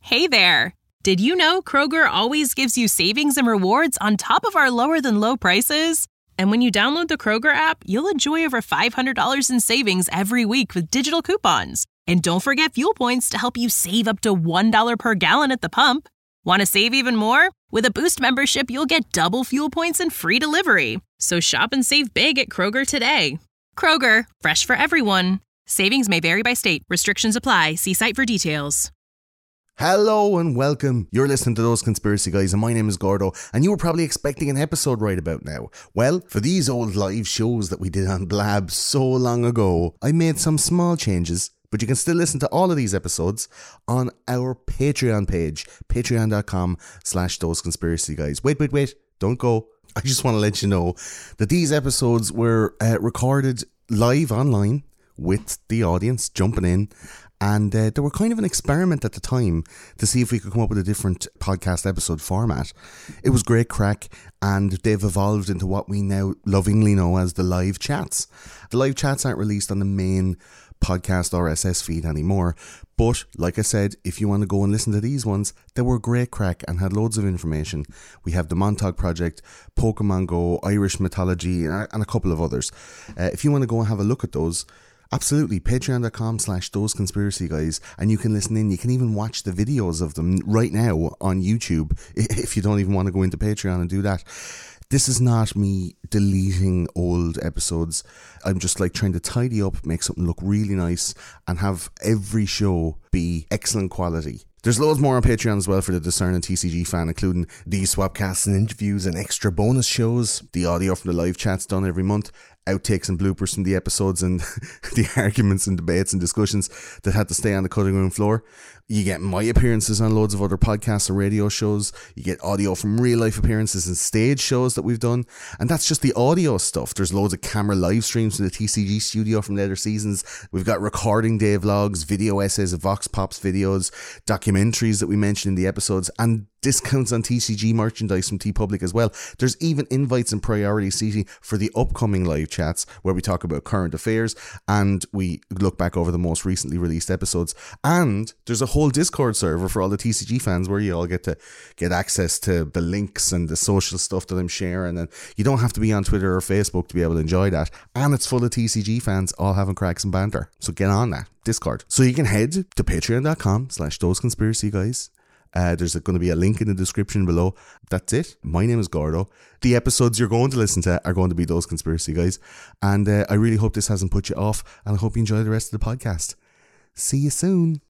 Hey there! Did you know Kroger always gives you savings and rewards on top of our lower-than-low prices? And when you download the Kroger app, you'll enjoy over $500 in savings every week with digital coupons. And don't forget fuel points to help you save up to $1 per gallon at the pump. Want to save even more? With a Boost membership, you'll get double fuel points and free delivery. So shop and save big at Kroger today. Kroger, fresh for everyone. Savings may vary by state. Restrictions apply. See site for details. Hello and welcome. You're listening to Those Conspiracy Guys and my name is Gordo, and you were probably expecting an episode right about now. Well, for these old live shows that we did on Blab so long ago, I made some small changes, but you can still listen to all of these episodes on our Patreon page, patreon.com/Those Conspiracy Guys. Wait, don't go. I just want to let you know that these episodes were recorded live online with the audience jumping in. And they were kind of an experiment at the time to see if we could come up with a different podcast episode format. It was great crack, and they've evolved into what we now lovingly know as the live chats. The live chats aren't released on the main podcast RSS feed anymore, but like I said, if you want to go and listen to these ones, they were great crack and had loads of information. We have the Montauk Project, Pokemon Go, Irish Mythology, and a couple of others. If you want to go and have a look at those, absolutely, patreon.com/Those Conspiracy Guys, and you can listen in. You can even watch the videos of them right now on YouTube if you don't even want to go into Patreon and do that. This is not me deleting old episodes. I'm just like trying to tidy up, make something look really nice, and have every show be excellent quality. There's loads more on Patreon as well for the discerning TCG fan, including these swapcasts and interviews and extra bonus shows, the audio from the live chats done every month, outtakes and bloopers from the episodes, and the arguments and debates and discussions that had to stay on the cutting room floor. You get my appearances on loads of other podcasts and radio shows. You get audio from real life appearances and stage shows that we've done. And that's just the audio stuff. There's loads of camera live streams from the TCG studio from the other seasons. We've got recording day vlogs, video essays of Vox Pops videos, documentaries that we mentioned in the episodes, and discounts on TCG merchandise from TeePublic as well. There's even invites and priority seating for the upcoming live chats where we talk about current affairs and we look back over the most recently released episodes. And there's a whole Discord server for all the TCG fans where you all get to get access to the links and the social stuff that I'm sharing, and you don't have to be on Twitter or Facebook to be able to enjoy that. And it's full of TCG fans all having cracks and banter. So get on that Discord. So you can head to patreon.com/Those Conspiracy Guys. There's going to be a link in the description below. That's it. My name is Gordo. The episodes you're going to listen to are going to be Those Conspiracy Guys. And I really hope this hasn't put you off. And I hope you enjoy the rest of the podcast. See you soon.